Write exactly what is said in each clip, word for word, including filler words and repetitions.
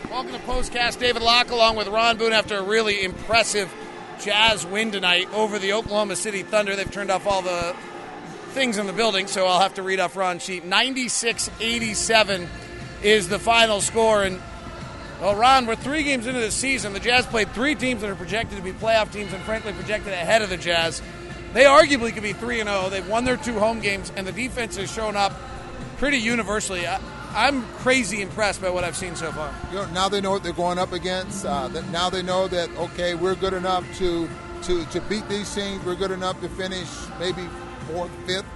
Welcome to Postcast. David Locke along with Ron Boone after a really impressive Jazz win tonight over the Oklahoma City Thunder. They've turned off all the things in the building, so I'll have to read off Ron's sheet. ninety-six eighty-seven is the final score. And, well, Ron, we're three games into this season. The Jazz played three teams that are projected to be playoff teams and, frankly, projected ahead of the Jazz. They arguably could be three and oh. They've won their two home games, and the defense has shown up pretty universally. I, I'm crazy impressed by what I've seen so far. You know, now they know what they're going up against. Uh, that now they know that, okay, we're good enough to, to, to beat these teams. We're good enough to finish maybe fourth, fifth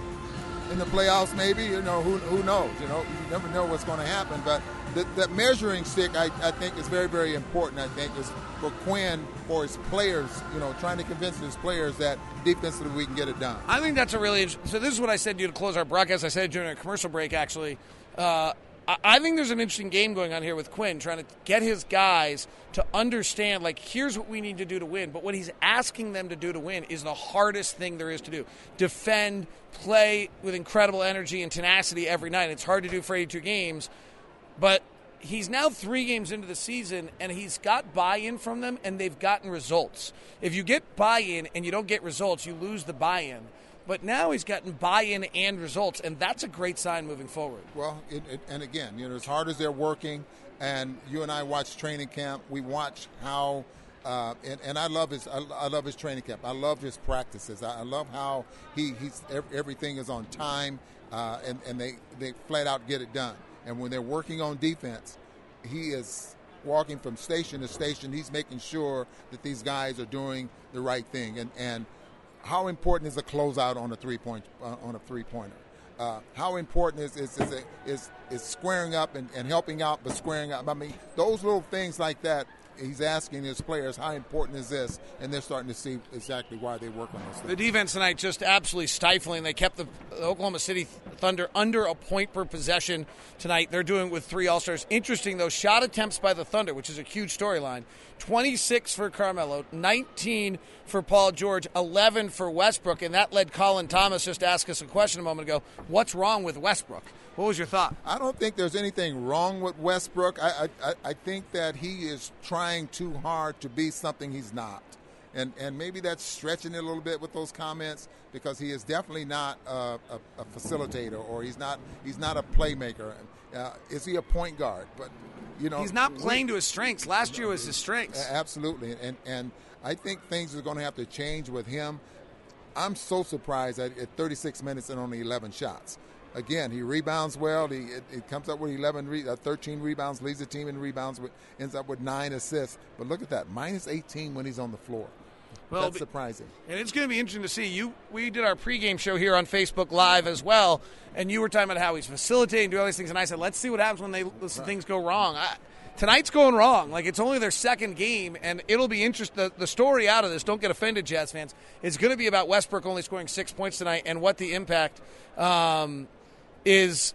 in the playoffs maybe. You know, who who knows? You know, you never know what's going to happen. But the, that measuring stick, I, I think, is very, very important, I think, is for Quinn, for his players, you know, trying to convince his players that defensively we can get it done. I think that's a really – so this is what I said to you to close our broadcast. I said during a commercial break, actually. Uh, I think there's an interesting game going on here with Quinn, trying to get his guys to understand, like, here's what we need to do to win. But what he's asking them to do to win is the hardest thing there is to do. Defend, play with incredible energy and tenacity every night. It's hard to do for eighty-two games. But he's now three games into the season, and he's got buy-in from them, and they've gotten results. If you get buy-in and you don't get results, you lose the buy-in. But now he's gotten buy-in and results, and that's a great sign moving forward. Well, it, it, and again, you know, as hard as they're working, and you and I watch training camp, we watch how, uh, and, and I love his, I, I love his training camp. I love his practices. I, I love how he, he's everything is on time, uh, and and they they flat out get it done. And when they're working on defense, he is walking from station to station. He's making sure that these guys are doing the right thing, and and. How important is a closeout on a three point uh, on a three pointer? Uh, how important is is is, is, is squaring up and, and helping out, but squaring up? I mean, those little things like that. He's asking his players, how important is this? And they're starting to see exactly why they work on those things. The defense tonight just absolutely stifling. They kept the Oklahoma City Thunder under a point per possession tonight. They're doing it with three All-Stars. Interesting, though, shot attempts by the Thunder, which is a huge storyline. twenty-six for Carmelo, nineteen for Paul George, eleven for Westbrook. And that led Colin Thomas just to ask us a question a moment ago. What's wrong with Westbrook? What was your thought? I don't think there's anything wrong with Westbrook. I, I I think that he is trying too hard to be something he's not. And and maybe that's stretching it a little bit with those comments, because he is definitely not a, a, a facilitator, or he's not he's not a playmaker. Uh, is he a point guard? But you know, he's not playing we, to his strengths. Last year was his strengths. Absolutely. And and I think things are going to have to change with him. I'm so surprised at, at thirty-six minutes and only eleven shots. Again, he rebounds well. He it, it comes up with eleven, re, uh, thirteen rebounds, leads the team in rebounds, with, ends up with nine assists. But look at that, minus eighteen when he's on the floor. Well, that's surprising. And it's going to be interesting to see. You, we did our pregame show here on Facebook Live as well, and you were talking about how he's facilitating, doing all these things, and I said, let's see what happens when they when right. things go wrong. I, tonight's going wrong. Like, it's only their second game, and it'll be interesting. The, the story out of this, don't get offended, Jazz fans, is going to be about Westbrook only scoring six points tonight and what the impact um, – is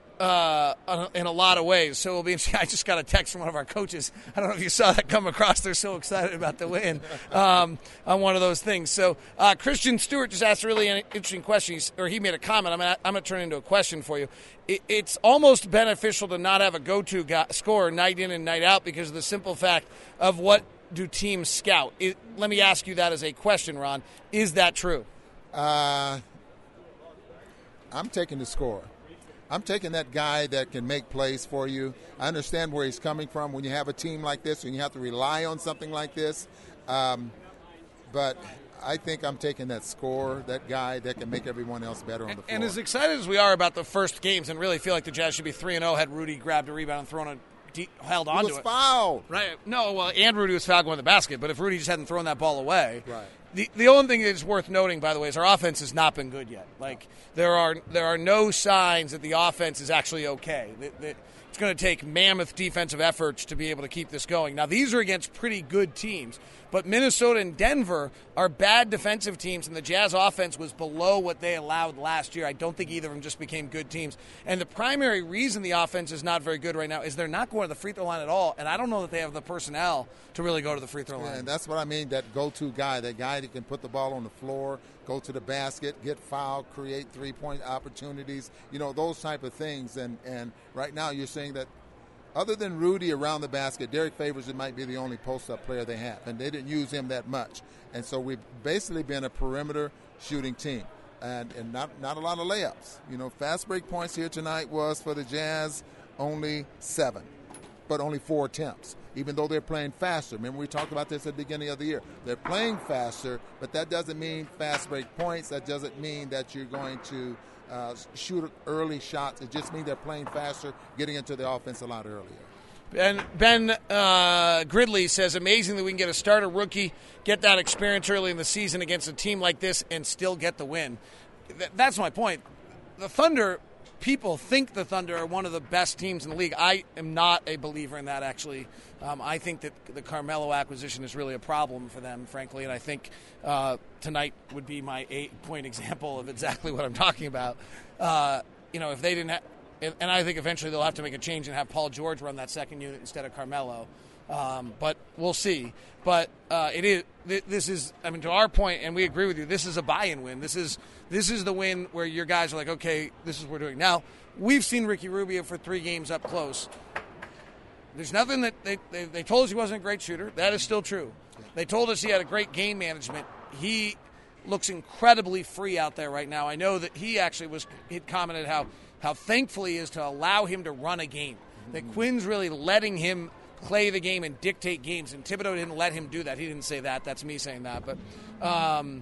uh, in a lot of ways. So it'll be interesting. I just got a text from one of our coaches. I don't know if you saw that come across. They're so excited about the win um, on one of those things. So uh, Christian Stewart just asked a really interesting question, or he made a comment. I'm going I'm to turn it into a question for you. It, it's almost beneficial to not have a go-to guy, scorer night in and night out, because of the simple fact of what do teams scout. It, let me ask you that as a question, Ron. Is that true? Uh, I'm taking the scorer. I'm taking that guy that can make plays for you. I understand where he's coming from when you have a team like this, when you have to rely on something like this. Um, but I think I'm taking that scorer, that guy that can make everyone else better on the floor. And as excited as we are about the first games and really feel like the Jazz should be three and oh had Rudy grabbed a rebound and thrown a deep, held onto it. He was fouled. Right. No, well, and Rudy was fouled going to the basket. But if Rudy just hadn't thrown that ball away. Right. The the only thing that's worth noting, by the way, is our offense has not been good yet. Like, there are there are no signs that the offense is actually okay. That, that it's going to take mammoth defensive efforts to be able to keep this going. Now, these are against pretty good teams. But Minnesota and Denver are bad defensive teams, and the Jazz offense was below what they allowed last year. I don't think either of them just became good teams. And the primary reason the offense is not very good right now is they're not going to the free throw line at all, and I don't know that they have the personnel to really go to the free throw line. Yeah, and that's what I mean, that go-to guy, that guy that can put the ball on the floor, go to the basket, get fouled, create three-point opportunities, you know, those type of things. And, and right now you're saying that other than Rudy around the basket, Derek Favors might be the only post-up player they have, and they didn't use him that much. And so we've basically been a perimeter shooting team, and, and not, not a lot of layups. You know, fast break points here tonight was for the Jazz only seven, but only four attempts, even though they're playing faster. Remember, we talked about this at the beginning of the year. They're playing faster, but that doesn't mean fast break points. That doesn't mean that you're going to uh, shoot early shots. It just means they're playing faster, getting into the offense a lot earlier. And Ben uh, Gridley says, amazing that we can get a starter rookie, get that experience early in the season against a team like this, and still get the win. Th- that's my point. The Thunder, people think the Thunder are one of the best teams in the league. I am not a believer in that, actually. Um, I think that the Carmelo acquisition is really a problem for them, frankly, and I think uh, tonight would be my eight-point example of exactly what I'm talking about. Uh, you know, if they didn't have... And I think eventually they'll have to make a change and have Paul George run that second unit instead of Carmelo. Um, but we'll see. But uh, it is. This is. I mean, to our point, and we agree with you. This is a buy-in win. This is. This is the win where your guys are like, okay, this is what we're doing. Now, we've seen Ricky Rubio for three games up close. There's nothing that they, they they told us he wasn't a great shooter. That is still true. They told us he had a great game management. He looks incredibly free out there right now. I know that he actually was. He'd commented how. how thankful he is to allow him to run a game. That Quinn's really letting him play the game and dictate games, and Thibodeau didn't let him do that. He didn't say that. That's me saying that. But um,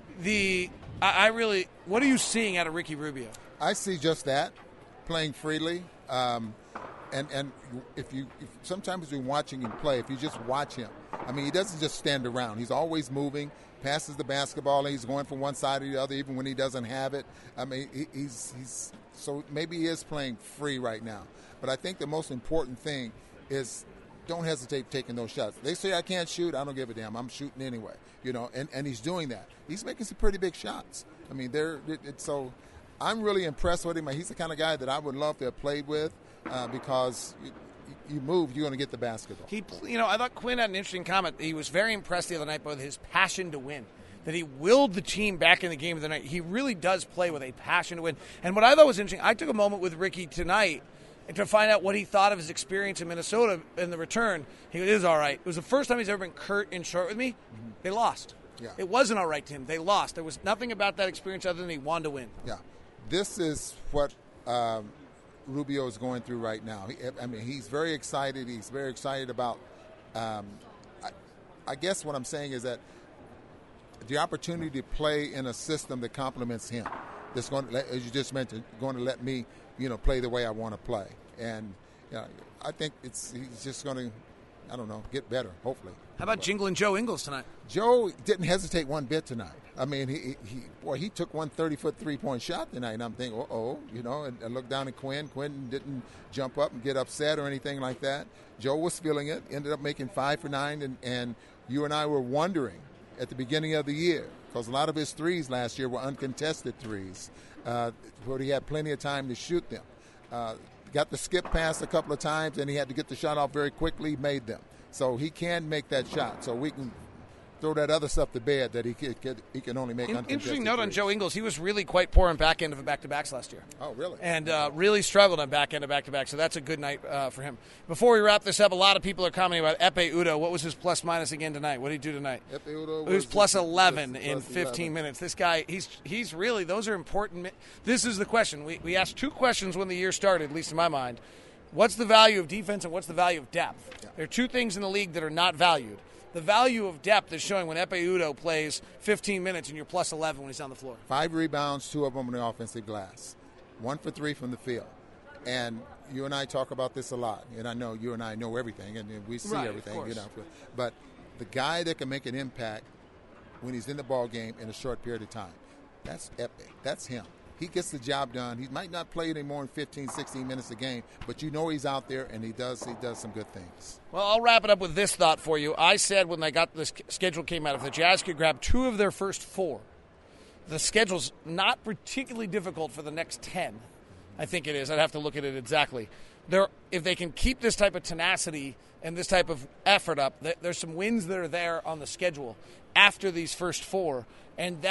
the I, I really, what are you seeing out of Ricky Rubio? I see just that, playing freely. Um, and and if you if sometimes you're watching him play, if you just watch him, I mean, he doesn't just stand around. He's always moving, passes the basketball, and he's going from one side to the other, even when he doesn't have it. I mean, he, he's he's so maybe he is playing free right now. But I think the most important thing is don't hesitate taking those shots. They say I can't shoot. I don't give a damn. I'm shooting anyway. You know, and, and he's doing that. He's making some pretty big shots. I mean, they're it, it, so I'm really impressed with him. He's the kind of guy that I would love to have played with uh, because you, you move, you're going to get the basketball. He, you know, I thought Quinn had an interesting comment. He was very impressed the other night with his passion to win. That he willed the team back in the game of the night. He really does play with a passion to win. And what I thought was interesting, I took a moment with Ricky tonight to find out what he thought of his experience in Minnesota in the return. He goes, it was all right. It was the first time he's ever been curt and short with me. Mm-hmm. They lost. Yeah. It wasn't all right to him. They lost. There was nothing about that experience other than he wanted to win. Yeah. This is what um, Rubio is going through right now. He, I mean, he's very excited. He's very excited about um, I, I guess what I'm saying is that the opportunity to play in a system that complements him. That's going to, as you just mentioned, going to let me, you know, play the way I want to play. And you know, I think it's he's just going to, I don't know, get better, hopefully. How about jingling Joe Ingles tonight? Joe didn't hesitate one bit tonight. I mean, he, he boy, he took one thirty-foot three-point shot tonight, and I'm thinking, uh-oh, you know, and I looked down at Quinn. Quinn didn't jump up and get upset or anything like that. Joe was feeling it, ended up making five for nine, and, and you and I were wondering at the beginning of the year, because a lot of his threes last year were uncontested threes, uh, where he had plenty of time to shoot them. Uh, got the skip pass a couple of times, and he had to get the shot off very quickly, made them. So he can make that shot. So we can throw that other stuff to bed that he can, he can only make In, uncontested Interesting note threes. on Joe Ingles. He was really quite poor on back end of a back-to-backs last year. Oh, really? And uh, really struggled on back end of back-to-back. So that's a good night uh, for him. Before we wrap this up, a lot of people are commenting about Ekpe Udoh. What was his plus-minus again tonight? What did he do tonight? Ekpe Udoh It was plus eleven plus in fifteen eleven. minutes. This guy, he's he's really, those are important. mi- This is the question. We, we asked two questions when the year started, at least in my mind. What's the value of defense and what's the value of depth? Yeah. There are two things in the league that are not valued. The value of depth is showing when Ekpe Udoh plays fifteen minutes and you're plus eleven when he's on the floor. Five rebounds, two of them on the offensive glass. One for three from the field. And you and I talk about this a lot. And I know you and I know everything, and we see Right, of everything. course. You know, but the guy that can make an impact when he's in the ball game in a short period of time, that's Ekpe. That's him. He gets the job done. He might not play any more than fifteen, sixteen minutes a game, but you know he's out there, and he does he does some good things. Well, I'll wrap it up with this thought for you. I said when I got the schedule came out, if the Jazz could grab two of their first four, the schedule's not particularly difficult for the next ten. I think it is. I'd have to look at it exactly. There, if they can keep this type of tenacity and this type of effort up, there's some wins that are there on the schedule after these first four, and that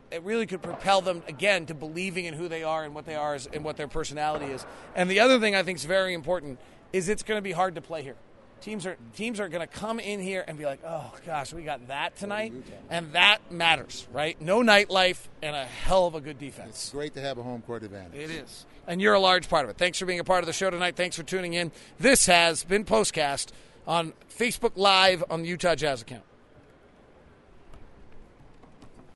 it really could propel them again to believing in who they are and what they are and what their personality is. And the other thing I think is very important is it's going to be hard to play here. Teams are teams are going to come in here and be like, oh, gosh, we got that tonight, and that matters, right? No nightlife and a hell of a good defense. It's great to have a home court advantage. It is. And you're a large part of it. Thanks for being a part of the show tonight. Thanks for tuning in. This has been Postcast on Facebook Live on the Utah Jazz account.